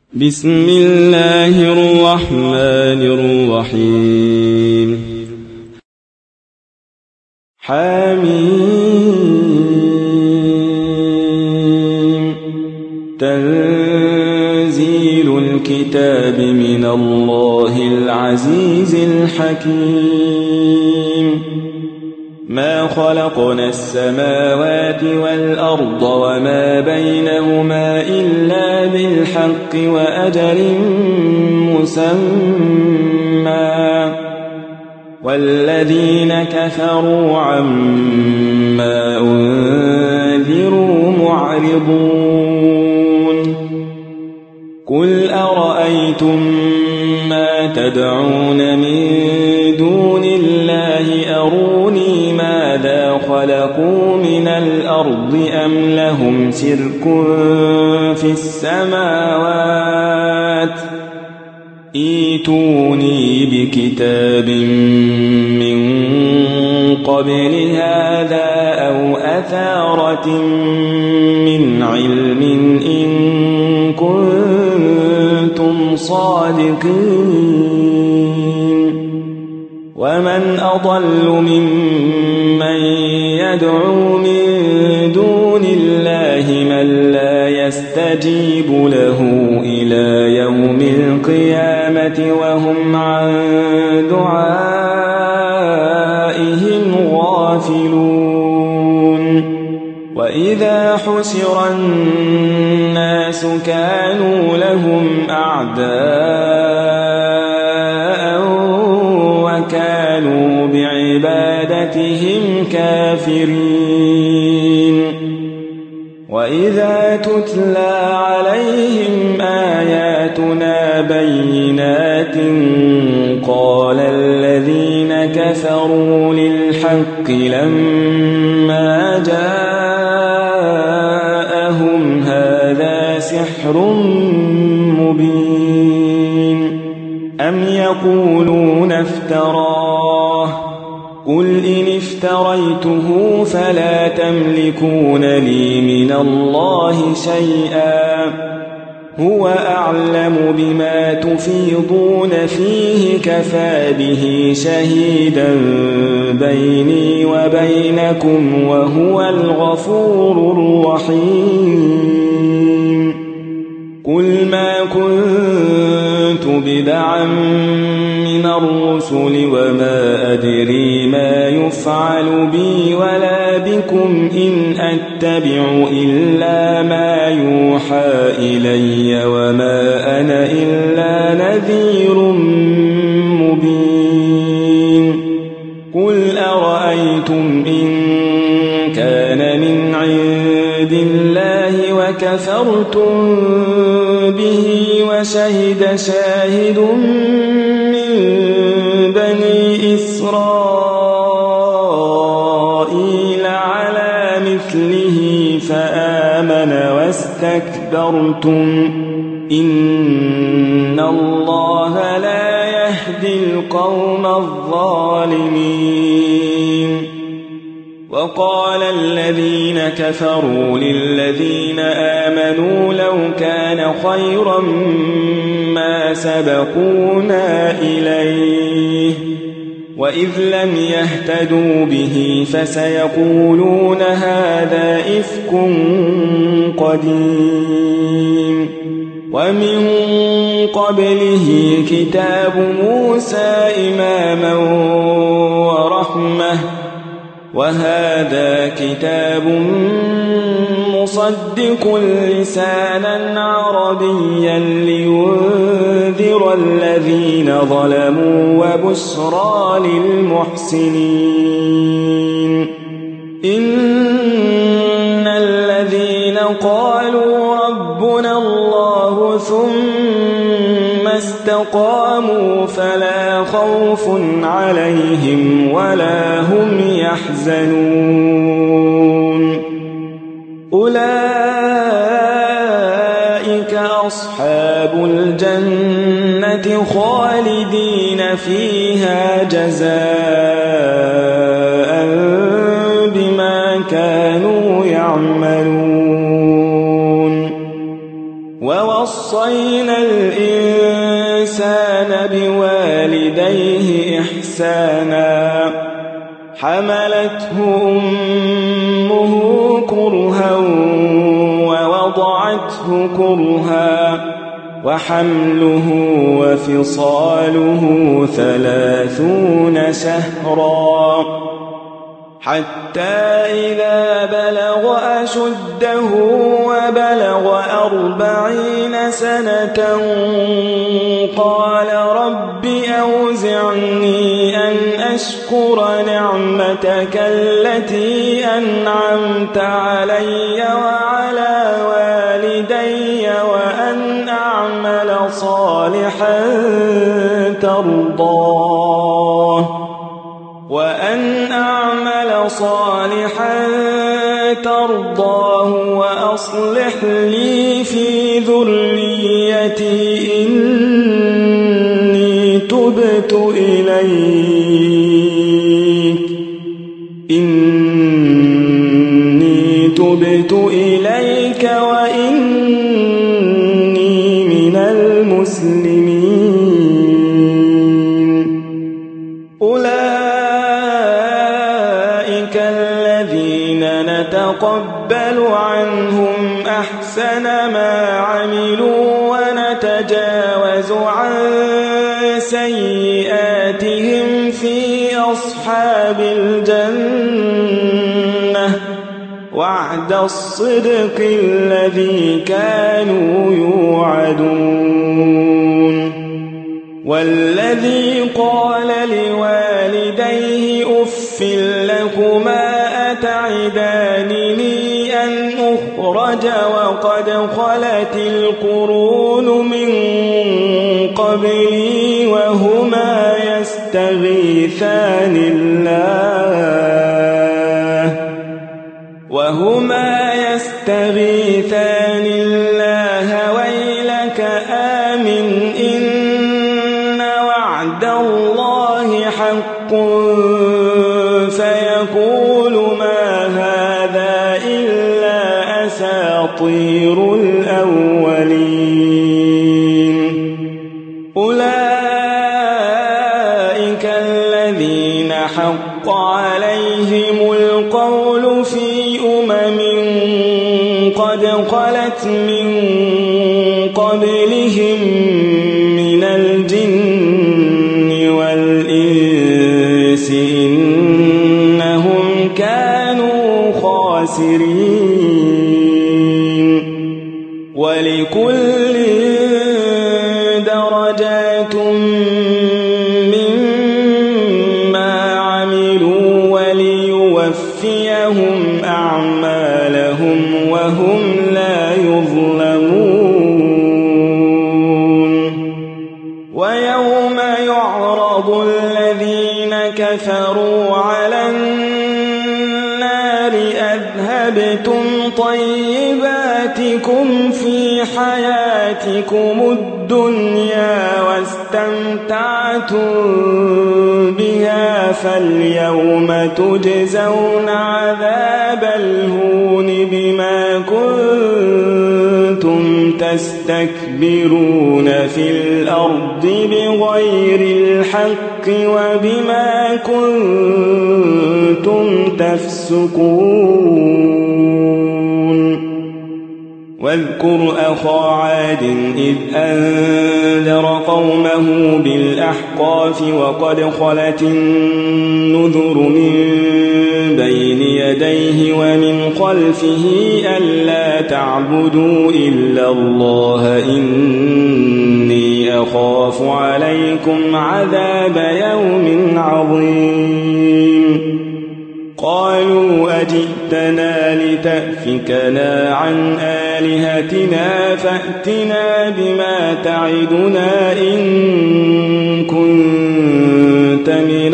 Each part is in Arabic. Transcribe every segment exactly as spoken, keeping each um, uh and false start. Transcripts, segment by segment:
بسم الله الرحمن الرحيم. حميم. تنزيل الكتاب من الله العزيز الحكيم. ما خلقنا السماوات والأرض وما بينهما إلا بالحق وأجل مسمى والذين كفروا عما أنذروا معرضون. قل أرأيتم ما تدعون من دون الله أروني ماذا خلقوا من الأرض أم لهم شرك في السماوات ائتوني بكتاب من قبل هذا أو أثارة من علم إن كنتم صادقين. ومن أضل ممن يدعو من دون الله من لا يستجيب له إلى يوم القيامة وهم عن دعائهم غافلون. وإذا حشر الناس كانوا لهم أعداء وكانوا بعبادتهم كافرين. وإذا تتلى عليهم آياتنا بينات قال الذين كفروا للحق لما جاءهم هذا سحر مبين أم يقولون افتراه قل إن افتريته فلا تملكون لي من الله شيئا هو أعلم بما تفيضون فيه كفى به شهيدا بيني وبينكم وهو الغفور الرحيم. قل ما كنت بدعا من الرسل وما أدري ما يفعل بي ولا بكم إن أتبع إلا ما يوحى إلي وما أنا إلا نذير مبين. قل أرأيتم إن كان من عند الله وكفرتم به وشهد شاهد من بني إسرائيل على مثله فآمن واستكبرتم إن الله لا يهدي القوم الظالمين. وقال الذين كفروا للذين آمنوا لو كان خيرا ما سبقونا إليه وإذ لم يهتدوا به فسيقولون هذا إفك قديم. ومن قبله كتاب موسى إماما ورحمة وهذا كتاب مصدق لسانا عربيا لينذر الذين ظلموا وبشرى للمحسنين. إن الذين قالوا ربنا الله ثم استقاموا فلا خوف عليهم ولا هم يحزنون. أولئك أصحاب الجنة خالدين فيها جزاء بما كانوا يعملون. ووصى ووصينا الإنسان بوالديه إحسانا حملته أمه كرها ووضعته كرها وحمله وفصاله ثلاثون شهرا حتى إذا بلغ أشده وبلغ أربعين سنة قال رب أوزعني أن أشكر نعمتك التي أنعمت علي وعلى والدي وأن أعمل صالحا ترضاه وأن أعمل صالحا ترضاه وأصلح لي في ذريتي إني تبت إليك إني تبت إليك وإني من المسلمين. أولئك الذين نتقبل عنهم أحسن ما عملوا ونتجاوز عن سيئاتهم في أصحاب الجنة وعد الصدق الذي كانوا يوعدون. والذي قال لوالديه أف لكما أتعدانني أن أخرج وقد خلت القرون من قبلي وهما يستغيثان الله وهما يستغيثان الله ويلك آمن إن وعد الله حق فيقول ما هذا إلا أساطير الأولين. أولئك الذين حق عليهم القول في أمم قد خلت من قبلهم من الجن والإنس إنهم كانوا خاسرين. ولكل درجات مما عملوا وليوفيهم أعمالهم وهم لا يظلمون. ويوم يعرض الذين كفروا على النار أذهبتم طيباتكم في حياتكم الدنيا واستمتعتم بها فاليوم تجزون عذاب الهون بما كنتم تستكبرون في الأرض بغير الحق وبما كنتم تفسقون. واذكر أخا عاد إذ أنذر قومه بالأحقاف وقد خلت النذر من بين يديه ومن خلفه ألا تعبدوا إلا الله إني أخاف عليكم عذاب يوم عظيم. قالوا أجئتنا لتأفكنا عن آلهتنا فأتنا بما تعدنا إن كنت من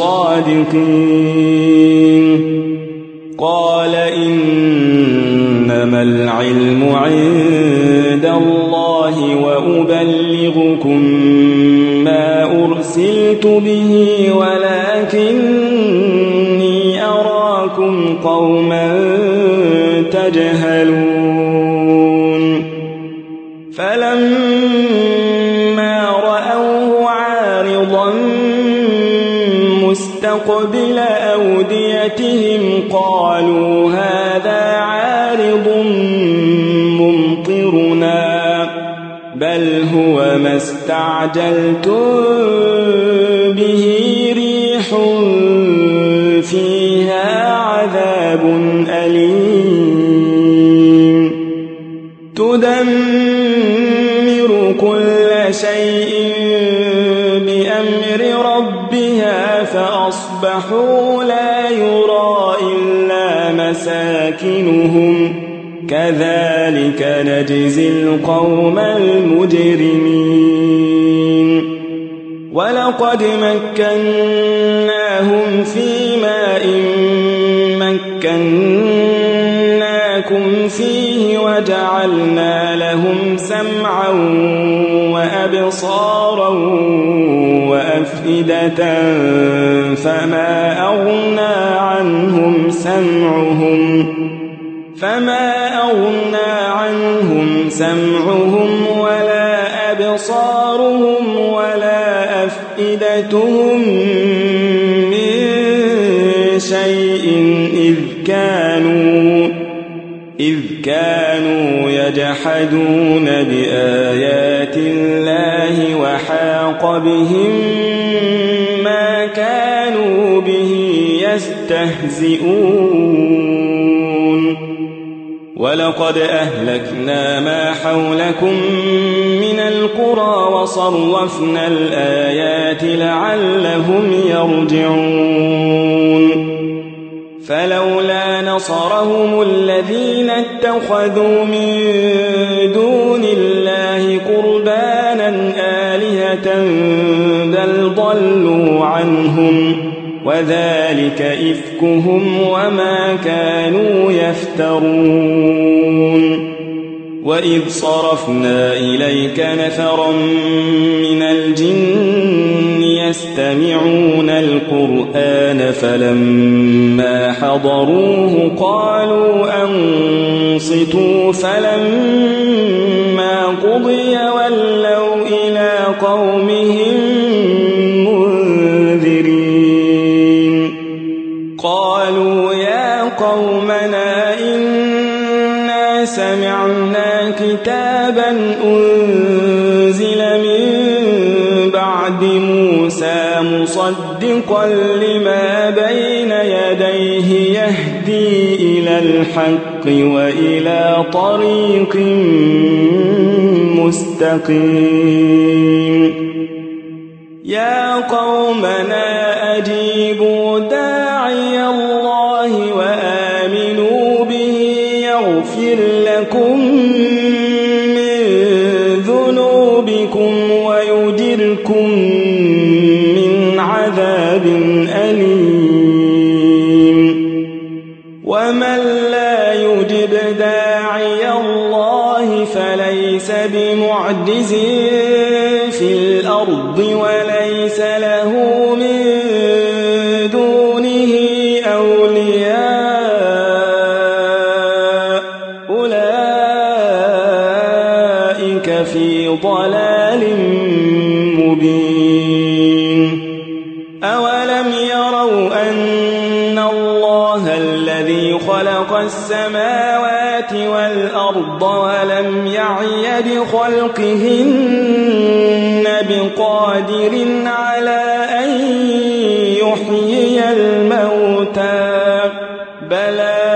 الصادقين. قال إنما العلم عند الله وأبلغكم ما أرسلت به ولكني أراكم قوما تجهلون. فلما فلما رأوه عارضا مستقبل أوديتهم قالوا هذا عارض ممطرنا بل هو ما استعجلتم به ريح فيها عذاب أليم تدمر كل شيء بأمر ربها فأصبحوا لا يرى إلا مساكنهم كذلك نجزي القوم المجرمين ولقد مكناهم في ماء مكناكم فيه وجعلنا لهم سمعا وأبصارا وأفئدة فما أغنى عنهم سمعهم فما أغنى عنهم سمعهم ولا أبصارهم ولا أفئدتهم من شيء إذ كانوا إذ كانوا يجحدون بآيات الله وحاق بهم ما كانوا به يستهزئون ولقد أهلكنا ما حولكم من القرى وصرفنا الآيات لعلهم يرجعون فلولا نصرهم الذين اتخذوا من دون الله قربانا آلهة بل ضلوا عنهم وذلك إفكهم وما كانوا يفترون وإذ صرفنا إليك نفرا من الجن يستمعون القرآن فلما حضروه قالوا أنصتوا فلما قضي ولوا إلى قومهم منذرين قالوا يا قومنا إنا سمعنا كتابا أنزل من بعد موسى مصدقا لما بين يديه يهدي إلى الحق وإلى طريق مستقيم يا قومنا أجيبوا داعي الله وآمنوا به يغفر لكم من ذنوبكم ويجركم من عذاب أليم ومن لا يجب داعي الله فليس بمعجز في الأرض وليس له من دونه أولياء أولئك في ضلال مبين أولم يروا أن الله الذي خلق السماوات والأرض ولم يعي بخلقهن بقادر على أن يحيي الموتى بلى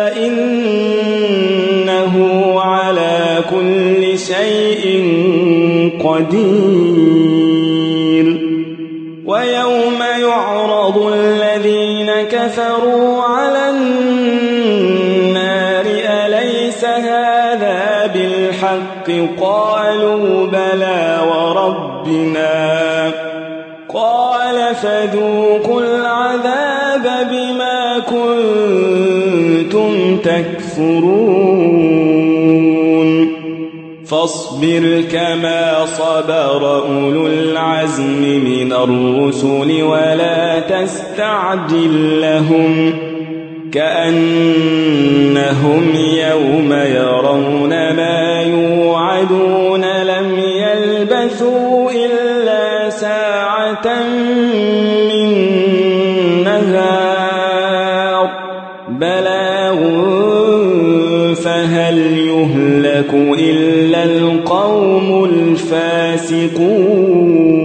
إنه على كل شيء قدير ويوم يعرض الذين كفروا على النار أليس هذا بالحق قالوا بلى وربنا قال فذوقوا العذاب بما كنتم تكفرون فاصبر كما صبر أولو العزم من الرسل ولا تستعجل لهم كأنهم يوم يرون ما يوعدون لم يلبثوا إلا ساعة من نهار بلاغ فهل يهلك إلا القوم الفاسقون.